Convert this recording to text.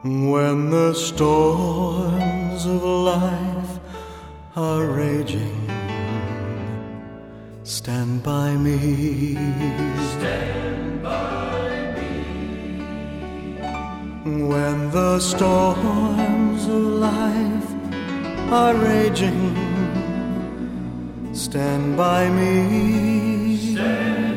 When the storms of life are raging, stand by me. Stand by me. When the storms of life are raging, stand by me. Stand